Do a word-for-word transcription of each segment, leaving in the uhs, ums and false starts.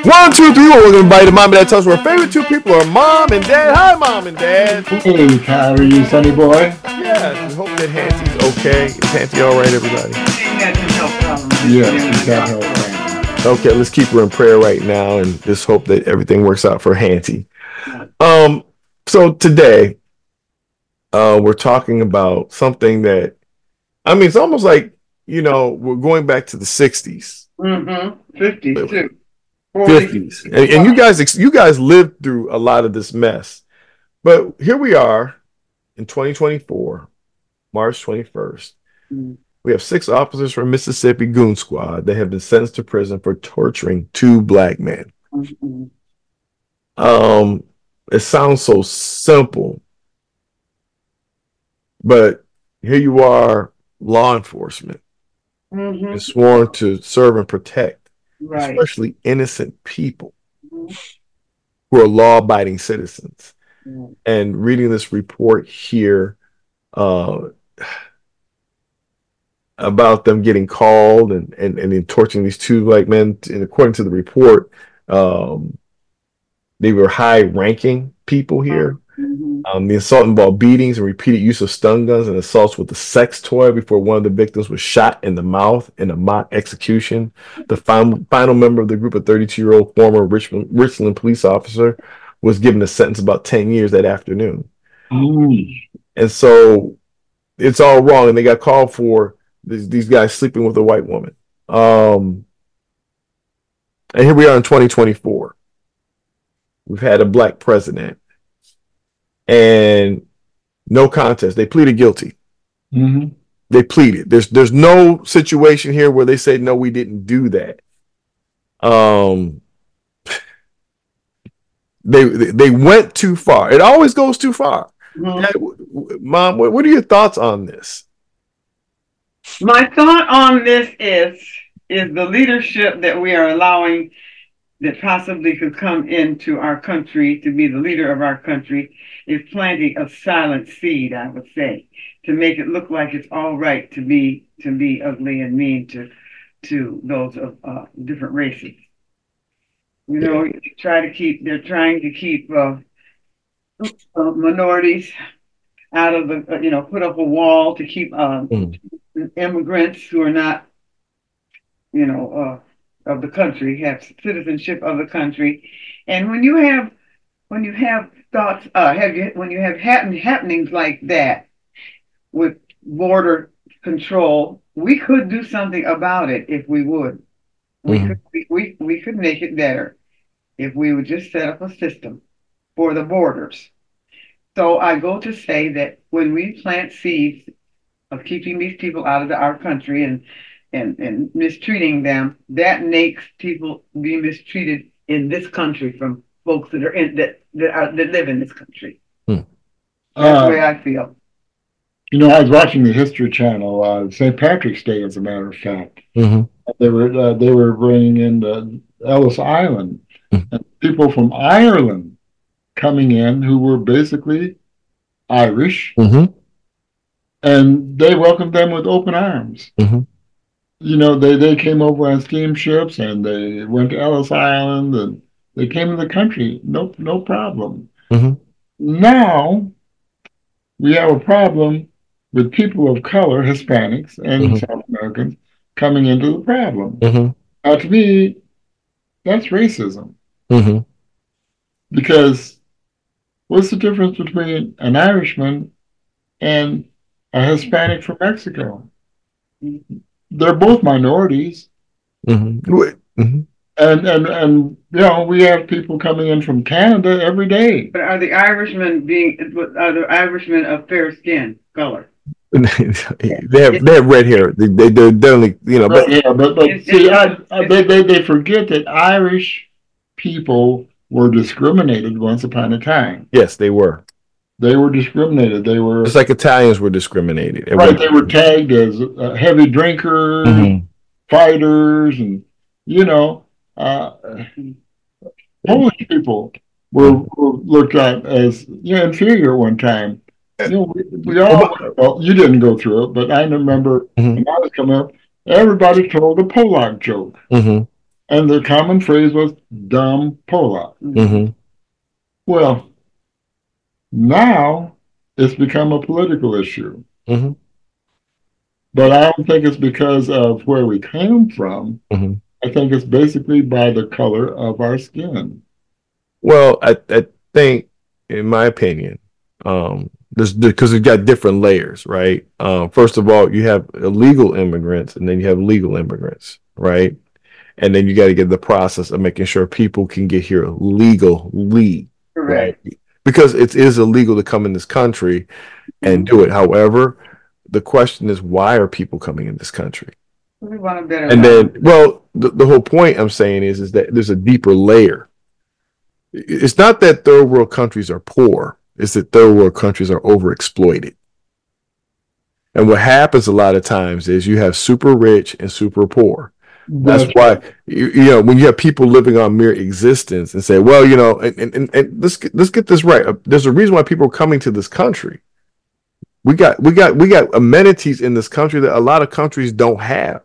One, two, three, we're going to invite mom and dad. Tell us where our favorite two people are mom and dad. Hi, mom and dad. Hey, how are you, Sonny boy? Yeah, we hope that Hansy's okay. Is Hansy all right, everybody? Yes, she's got health problems. Okay, let's keep her in prayer right now and just hope that everything works out for Hansy. Um, so today, uh, we're talking about something that, I mean, it's almost like, you know, we're going back to the sixties. Mm-hmm. fifties, too. fifties. And, and you guys you guys lived through a lot of this mess. But here we are in twenty twenty-four, March twenty-first. Mm-hmm. We have six officers from Mississippi Goon Squad that have been sentenced to prison for torturing two black men. Mm-hmm. Um, it sounds so simple, but here you are, law enforcement, mm-hmm. and sworn to serve and protect, right. especially innocent people, mm-hmm. who are law-abiding citizens. Mm-hmm. And reading this report here, uh, about them getting called and, and, and then torturing these two black men. And according to the report, um, they were high-ranking people here. Mm-hmm. Um, the assault involved beatings and repeated use of stun guns and assaults with a sex toy before one of the victims was shot in the mouth in a mock execution. The final, final member of the group, a thirty-two-year-old former Richmond, Richland police officer, was given a sentence about ten years that afternoon. Mm. And so it's all wrong, and they got called for These, these guys sleeping with a white woman. Um, and here we are in twenty twenty-four. We've had a black president. And no contest. They pleaded guilty. Mm-hmm. They pleaded. There's there's no situation here where they say, no, we didn't do that. Um, they they went too far. It always goes too far. Mm-hmm. Mom, what, what are your thoughts on this? My thought on this is, is the leadership that we are allowing that possibly could come into our country to be the leader of our country is planting a silent seed, I would say, to make it look like it's all right to be to be ugly and mean to to those of uh, different races. You know, yeah. try to keep they're trying to keep uh, uh, minorities out of the uh, you know put up a wall to keep uh, mm. immigrants who are not you know uh, of the country have citizenship of the country. And when you have when you have thoughts uh, have you when you have happen, happenings like that with border control, we could do something about it if we would. We mm-hmm. could we, we we could make it better if we would just set up a system for the borders. So I go to say that when we plant seeds of keeping these people out of the, our country and, and and mistreating them, that makes people be mistreated in this country from folks that are in that that, are, that live in this country. Hmm. That's uh, the way I feel. You know, I was watching the History Channel, uh, Saint Patrick's Day, as a matter of fact. Mm-hmm. They were uh, they were bringing in uh, Ellis Island, mm-hmm. and people from Ireland coming in who were basically Irish, mm-hmm. and they welcomed them with open arms. Mm-hmm. You know, they, they came over on steamships and they went to Ellis Island and they came to the country, no no problem. Mm-hmm. Now we have a problem with people of color, Hispanics and mm-hmm. South Americans, coming into the problem. Mm-hmm. Now, to me, that's racism. Mm-hmm. Because what's the difference between an Irishman and a Hispanic from Mexico? They're both minorities. Mm-hmm. Mm-hmm. And, and, and, you know, we have people coming in from Canada every day. But are the Irishmen being, are the Irishmen of fair skin color? they have they have red hair. They they they're definitely you know. But yeah, but but see, I, I, they they they forget that Irish people were discriminated once upon a time. Yes, they were. They were discriminated. They were just like Italians were discriminated. Right, they were tagged as uh, heavy drinkers, mm-hmm. fighters, and you know, uh, Polish people were, were looked at as you know, inferior one time. You know, we, we all, well, you didn't go through it, but I remember mm-hmm. when I was coming up, everybody told a Polak joke. Mm-hmm. And the common phrase was "dumb Polak." Mm-hmm. Well, now it's become a political issue. Mm-hmm. But I don't think it's because of where we came from. Mm-hmm. I think it's basically by the color of our skin. Well, I, I think, in my opinion, um, this because we've got different layers, right? Um, first of all, you have illegal immigrants, and then you have legal immigrants, right? And then you got to get the process of making sure people can get here legally, right? Correct. Because it is illegal to come in this country and do it. However, the question is, why are people coming in this country? We want a better And life. then, well, the, the whole point I'm saying is, is that there's a deeper layer. It's not that third world countries are poor. It's that third world countries are overexploited. And what happens a lot of times is you have super rich and super poor. That's That's why, you, you know, when you have people living on mere existence and say, well, you know, and, and, and let's get, let's get this right. There's a reason why people are coming to this country. We got, we got, we got amenities in this country that a lot of countries don't have.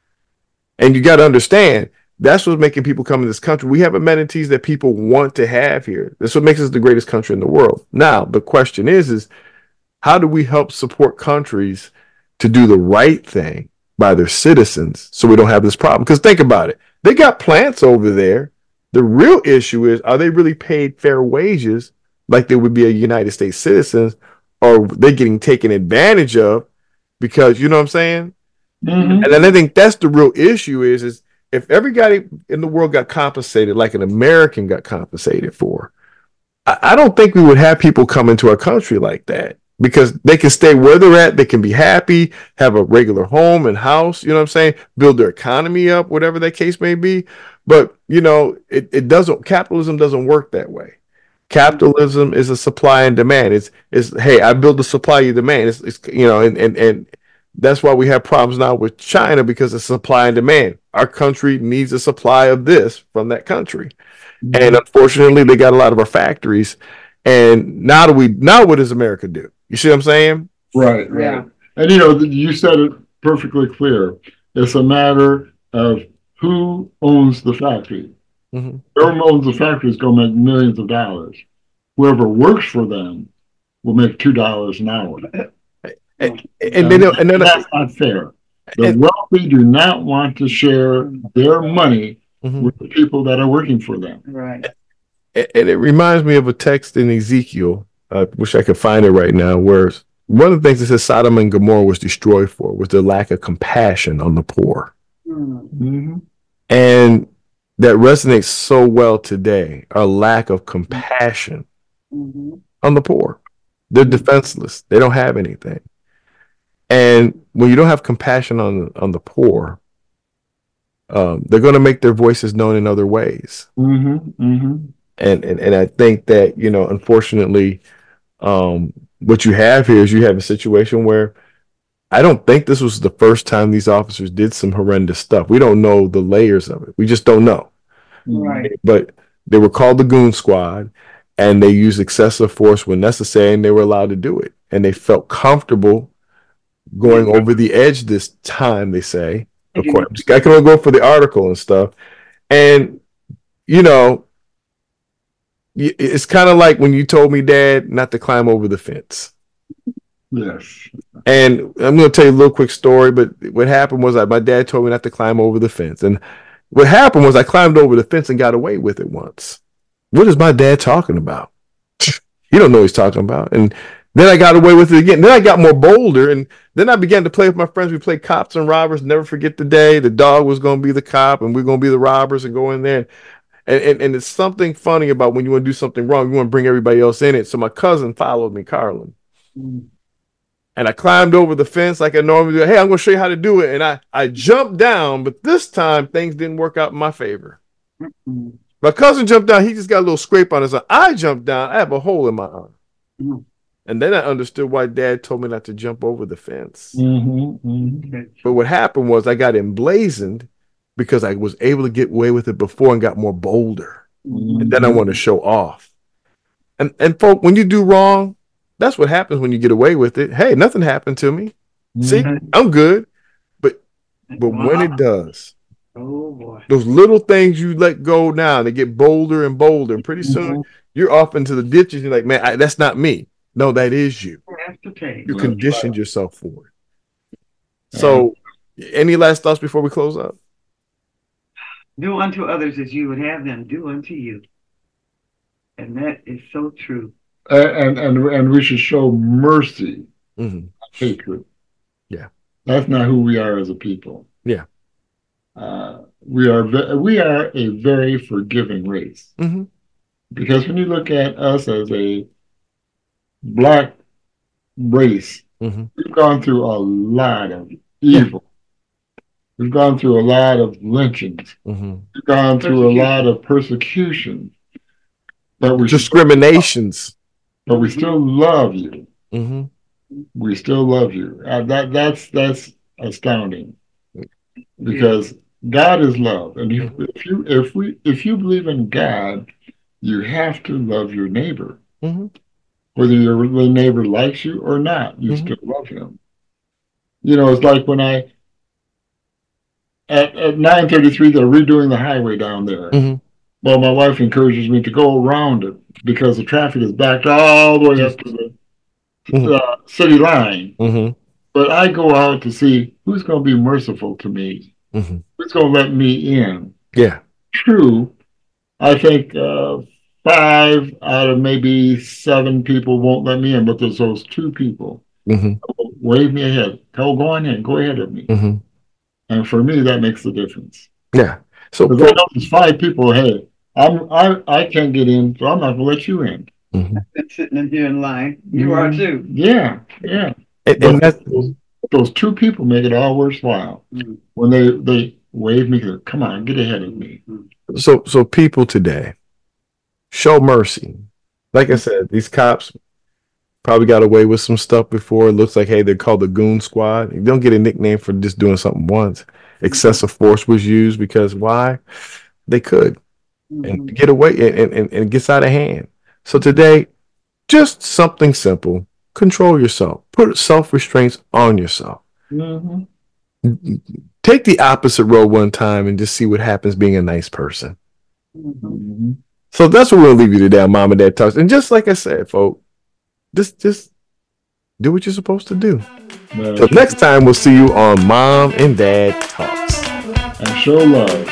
And you got to understand, that's what's making people come in this country. We have amenities that people want to have here. That's what makes us the greatest country in the world. Now, the question is, is how do we help support countries to do the right thing by their citizens so we don't have this problem? Because think about it. They got plants over there. The real issue is, are they really paid fair wages like they would be a United States citizens, or they getting taken advantage of because, you know what I'm saying? mm-hmm. And then I think that's the real issue is, is if everybody in the world got compensated like an American got compensated for, I, I don't think we would have people come into our country like that, because they can stay where they're at. They can be happy, have a regular home and house, you know what I'm saying? Build their economy up, whatever that case may be. But, you know, it, it doesn't, capitalism doesn't work that way. Capitalism is a supply and demand. It's, it's, hey, I build the supply, you demand. It's, it's you know, and, and, and that's why we have problems now with China, because of supply and demand. Our country needs a supply of this from that country. Mm-hmm. And unfortunately, they got a lot of our factories. And now do we, now what does America do? You see what I'm saying? Right, right. Yeah. And you know, you said it perfectly clear. It's a matter of who owns the factory. Mm-hmm. Whoever owns the factory is going to make millions of dollars. Whoever works for them will make two dollars an hour. And, and, and, then, and then, that's not fair. The and, wealthy do not want to share their money mm-hmm. with the people that are working for them. Right. And it reminds me of a text in Ezekiel. I wish I could find it right now, where one of the things that says Sodom and Gomorrah was destroyed for was the lack of compassion on the poor. Mm-hmm. And that resonates so well today, our lack of compassion mm-hmm. on the poor. They're defenseless. They don't have anything. And when you don't have compassion on, on the poor, um, they're going to make their voices known in other ways. Mm-hmm. Mm-hmm. And, and, and I think that, you know, unfortunately, um, what you have here is you have a situation where I don't think this was the first time these officers did some horrendous stuff. We don't know the layers of it. We just don't know. Right. But they were called the Goon Squad, and they used excessive force when necessary, and they were allowed to do it. And they felt comfortable going over the edge this time, they say. Of course, I can only go for the article and stuff. And, you know, it's kind of like when you told me, Dad, not to climb over the fence. Yes. And I'm going to tell you a little quick story, but what happened was that my dad told me not to climb over the fence. And what happened was I climbed over the fence and got away with it once. What is my dad talking about? You don't know what he's talking about. And then I got away with it again. Then I got more bolder, and then I began to play with my friends. We played cops and robbers. Never forget the day the dog was going to be the cop and we're going to be the robbers and go in there. And, and, and it's something funny about when you want to do something wrong, you want to bring everybody else in it. So my cousin followed me, Carlin. Mm. And I climbed over the fence like I normally do. Hey, I'm going to show you how to do it. And I, I jumped down, but this time things didn't work out in my favor. Mm-hmm. My cousin jumped down. He just got a little scrape on his arm. I jumped down. I have a hole in my arm. Mm-hmm. And then I understood why Dad told me not to jump over the fence. Mm-hmm. Mm-hmm. But what happened was I got emblazoned because I was able to get away with it before and got more bolder. Mm-hmm. And then I want to show off. And, and folk, when you do wrong, that's what happens when you get away with it. Hey, nothing happened to me. Mm-hmm. See, I'm good. But but wow. when it does, Oh boy. Those little things you let go now, they get bolder and bolder. And pretty soon mm-hmm. you're off into the ditches. You're like, man, I, that's not me. No, that is you. You conditioned right. yourself for it. So, yeah. Any last thoughts before we close up? Do unto others as you would have them do unto you. And that is so true. And and and we should show mercy, mm-hmm. hatred. Yeah. That's not who we are as a people. Yeah. Uh, we are we are a very forgiving race. Mm-hmm. Because when you look at us as a Black race, mm-hmm. we've gone through a lot of evil. Yeah. We've gone through a lot of lynchings. Mm-hmm. We've gone through a lot of persecution. But we discriminations. Still, but we still love you. Mm-hmm. We still love you. Uh, that that's that's astounding. Because God is love, and if, if you if we if you believe in God, you have to love your neighbor. Mm-hmm. Whether your neighbor likes you or not, you mm-hmm. still love him. You know, it's like when I, at, at nine thirty-three, they're redoing the highway down there. Mm-hmm. Well, my wife encourages me to go around it because the traffic is backed all the way up to the mm-hmm. uh, city line. Mm-hmm. But I go out to see who's going to be merciful to me. Mm-hmm. Who's going to let me in? Yeah. True. I think uh, five out of maybe seven people won't let me in, but there's those two people. Mm-hmm. Wave me ahead. Tell, go on in. Go ahead of me. Mm-hmm. And for me, that makes the difference. Yeah. So I know there's five people. Hey, I'm I I can't get in, so I'm not gonna let you in. Mm-hmm. I've been sitting in here in line. You mm-hmm. are too. Yeah, yeah. And, and that's, those, those two people make it all worthwhile. Mm-hmm. When they they wave me, come on, get ahead of me. So so people today, show mercy. Like I said, these cops probably got away with some stuff before. It looks like, hey, they're called the Goon Squad. You don't get a nickname for just doing something once. Excessive force was used because why? They could. Mm-hmm. And get away and, and, and it gets out of hand. So today, just something simple. Control yourself. Put self-restraints on yourself. Mm-hmm. Take the opposite road one time and just see what happens being a nice person. Mm-hmm. So that's what we'll leave you today on Mom and Dad Talks. And just like I said, folks, just, just do what you're supposed to do. No. Till next time, we'll see you on Mom and Dad Talks. And show love.